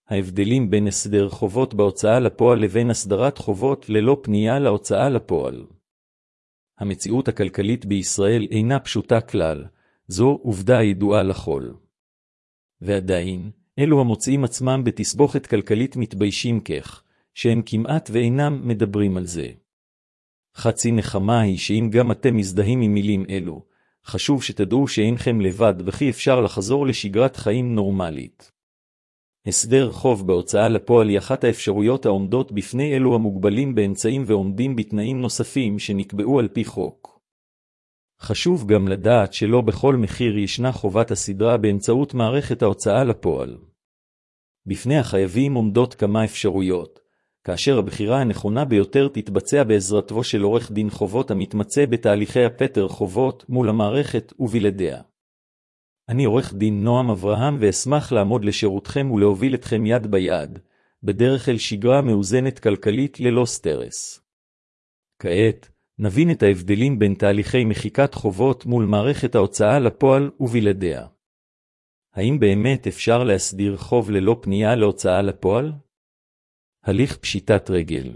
ההבדלים בין הסדר חובות בהוצאה לפועל לבין הסדרת חובות ללא פנייה להוצאה לפועל. המציאות הכלכלית בישראל אינה פשוטה כלל, זו עובדה ידועה לכל. ועדיין, אלו המוצאים עצמם בתסבוכת כלכלית מתביישים כך, שהם כמעט ואינם מדברים על זה. חצי נחמה היא שאם גם אתם מזדהים עם מילים אלו, חשוב שתדעו שאינכם לבד וכי אפשר לחזור לשגרת חיים נורמלית. הסדר חוב בהוצאה לפועל היא אחת האפשרויות העומדות בפני אלו המוגבלים באמצעים ועומדים בתנאים נוספים שנקבעו על פי חוק. חשוב גם לדעת שלא בכל מחיר ישנה חובת הסדרה באמצעות מערכת ההוצאה לפועל. בפני החייבים עומדות כמה אפשרויות, כאשר הבחירה הנכונה ביותר תתבצע בעזרתו של עורך דין חובות המתמצא בתהליכי הפטר חובות מול המערכת ובלעדיה. אני עורך דין נועם אברהם ואשמח לעמוד לשירותכם ולהוביל אתכם יד ביד, בדרך אל שגרה מאוזנת כלכלית ללא סטרס. כעת, נבין את ההבדלים בין תהליכי מחיקת חובות מול מערכת ההוצאה לפועל ובלעדיה. האם באמת אפשר להסדיר חוב ללא פנייה להוצאה לפועל? הליך פשיטת רגל.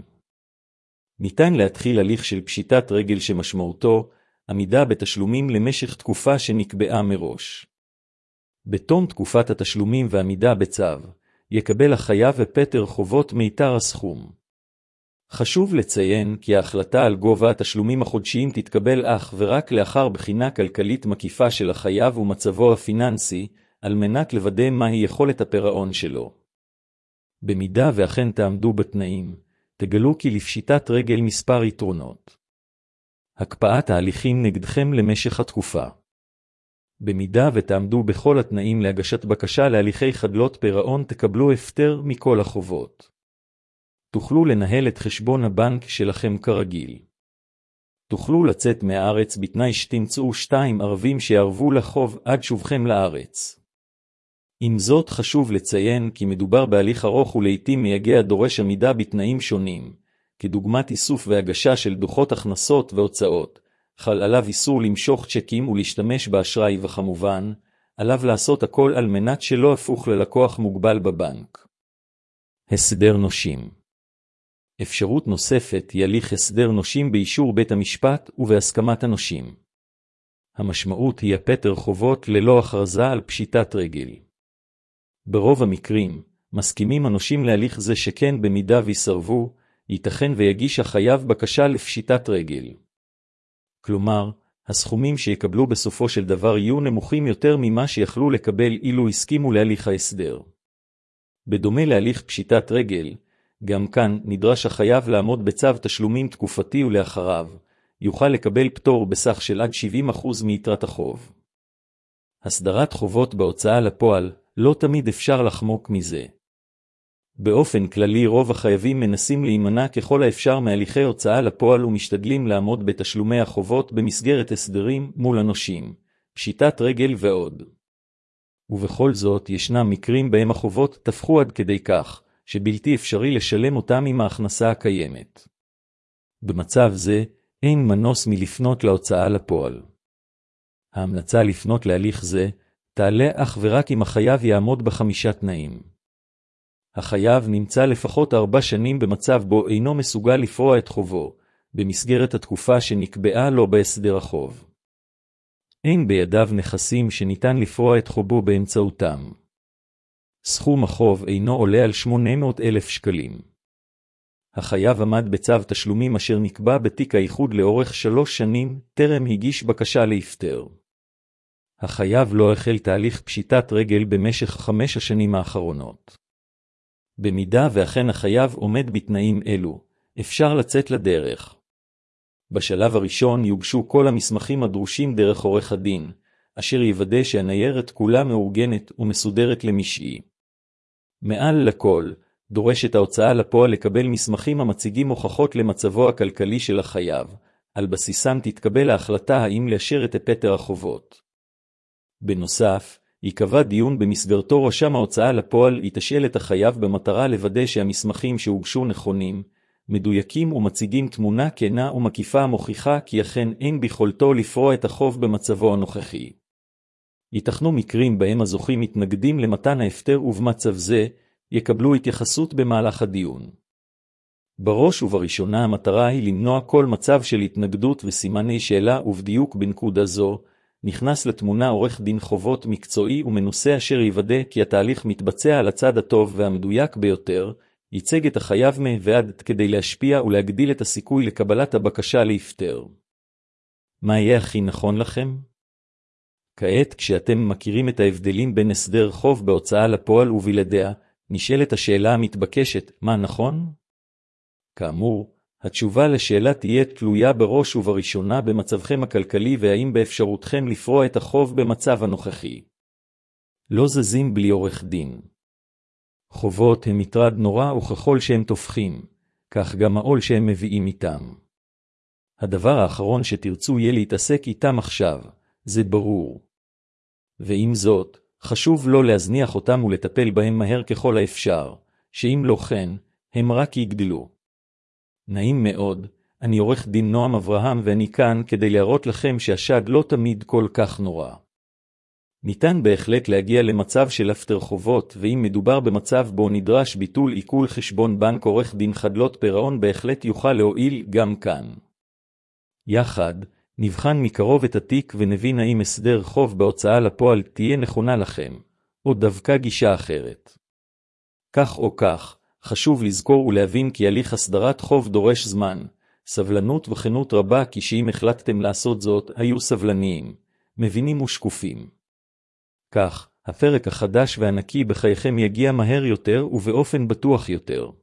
ניתן להתחיל הליך של פשיטת רגל שמשמעותו עמידה בתשלומים למשך תקופה שנקבעה מראש. בתום תקופת התשלומים ועמידה בצו, יקבל החייב ופטר חובות מיתר הסכום. חשוב לציין כי ההחלטה על גובה התשלומים החודשיים תתקבל אך ורק לאחר בחינה כלכלית מקיפה של החייב ומצבו הפיננסי, על מנת לוודא מהי יכולת הפירעון שלו. במידה ואכן תעמדו בתנאים, תגלו כי לפשיטת רגל מספר יתרונות. הקפאת ההליכים נגדכם למשך התקופה. במידה ותעמדו בכל התנאים להגשת בקשה להליכי חדלות פירעון תקבלו הפטר מכל החובות. תוכלו לנהל את חשבון הבנק שלכם כרגיל. תוכלו לצאת מהארץ בתנאי שתמצאו 2 ערבים שיערבו לחוב עד שובכם לארץ. עם זאת חשוב לציין כי מדובר בהליך ארוך ולעיתים מייגע דורש עמידה בתנאים שונים, כדוגמת איסוף והגשה של דוחות הכנסות והוצאות, חל עליו איסור למשוך צ'קים ולהשתמש באשראי וכמובן, עליו לעשות הכל על מנת שלא הפוך ללקוח מוגבל בבנק. הסדר נושים. אפשרות נוספת היא הליך הסדר נושים באישור בית המשפט ובהסכמת הנושים. המשמעות היא הפטר חובות ללא הכרזה על פשיטת רגל. ברוב המקרים, מסכימים הנושים להליך זה שכן במידה ויסרבו, ייתכן ויגיש החייב בקשה לפשיטת רגל. כלומר, הסכומים שיקבלו בסופו של דבר יהיו נמוכים יותר ממה שיכלו לקבל אילו הסכימו להליך ההסדר. בדומה להליך פשיטת רגל, גם כאן נדרש החייב לעמוד בצו תשלומים תקופתי ולאחריו, יוכל לקבל פטור בסך של עד 70% מיתרת החוב. הסדרת חובות בהוצאה לפועל לא תמיד אפשר לחמוק מזה. באופן כללי רוב החייבים מנסים להימנע ככל האפשר מהליכי הוצאה לפועל ומשתדלים לעמוד בתשלומי החובות במסגרת הסדרים מול הנושים, פשיטת רגל ועוד. ובכל זאת ישנם מקרים בהם החובות תפחו עד כדי כך, שבלתי אפשרי לשלם אותם עם ההכנסה הקיימת. במצב זה, אין מנוס מלפנות להוצאה לפועל. ההמלצה לפנות להליך זה, תעלה אך ורק אם החייב יעמוד ב5 תנאים. החייב נמצא לפחות 4 שנים במצב בו אינו מסוגל לפרוע את חובו, במסגרת התקופה שנקבעה לו בהסדר החוב. אין בידיו נכסים שניתן לפרוע את חובו באמצעותם. סכום החוב אינו עולה על 800,000 שקלים. החייב עמד בצו תשלומים אשר נקבע בתיק האיחוד לאורך 3 שנים, טרם הגיש בקשה להפטר. החייב לא החל תהליך פשיטת רגל במשך 5 השנים האחרונות. במידה ואכן החייב עומד בתנאים אלו, אפשר לצאת לדרך. בשלב הראשון יוגשו כל המסמכים הדרושים דרך עורך הדין, אשר יוודא שהניירת כולה מאורגנת ומסודרת למשעי. מעל לכל, דורשת ההוצאה לפועל לקבל מסמכים המציגים הוכחות למצבו הכלכלי של החייב, על בסיסם תתקבל ההחלטה האם לאשר את הפטר החובות. בנוסף, ייקבע דיון במסגרתו רשם ההוצאה לפועל יתשאל את החייב במטרה לוודא שהמסמכים שהוגשו נכונים, מדויקים ומציגים תמונה כנה ומקיפה המוכיחה כי אכן אין ביכולתו לפרוע את החוב במצבו הנוכחי. ייתכנו מקרים בהם הזוכים מתנגדים למתן ההפטר ובמצב זה, יקבלו התייחסות במהלך הדיון. בראש ובראשונה המטרה היא למנוע כל מצב של התנגדות וסימני שאלה, ובדיוק בנקודה זו נכנס לתמונה עורך דין חובות מקצועי ומנוסה אשר יוודא כי התהליך מתבצע על הצד הטוב והמדויק ביותר, ייצג את החייב ועד כדי להשפיע ולהגדיל את הסיכוי לקבלת הבקשה להפטר. מה יהיה הכי נכון לכם? כעת, כשאתם מכירים את ההבדלים בין הסדר חוב בהוצאה לפועל ובלעדיה, נשאלת השאלה המתבקשת, מה נכון? כאמור, התשובה לשאלה תהיה תלויה בראש ובראשונה במצבכם הכלכלי והאם באפשרותכם לפרוע את החוב במצב הנוכחי. לא זזים בלי עורך דין. חובות הם מטרד נורא, וככל שהם תופחים, כך גם העול שהם מביאים איתם. הדבר האחרון שתרצו יהיה להתעסק איתם עכשיו, זה ברור. ועם זאת, חשוב לא להזניח אותם ולטפל בהם מהר ככל האפשר, שאם לא כן, הם רק יגדלו. נעים מאוד, אני עורך דין נועם אברהם ואני כאן כדי להראות לכם שהשד לא תמיד כל כך נורא. ניתן בהחלט להגיע למצב של הפטר חובות, ואם מדובר במצב בו נדרש ביטול עיקול חשבון בנק, עורך דין חדלות פירעון בהחלט יוכל להועיל גם כאן. יחד, נבחן מקרוב את התיק ונבין האם הסדר חוב בהוצאה לפועל תהיה נכונה לכם, או דווקא גישה אחרת. כך או כך, חשוב לזכור ולהבין כי הליך הסדרת חוב דורש זמן, סבלנות וכנות רבה, כי שאם החלטתם לעשות זאת, היו סבלניים, מבינים ושקופים. כך, הפרק החדש והנקי בחייכם יגיע מהר יותר ובאופן בטוח יותר.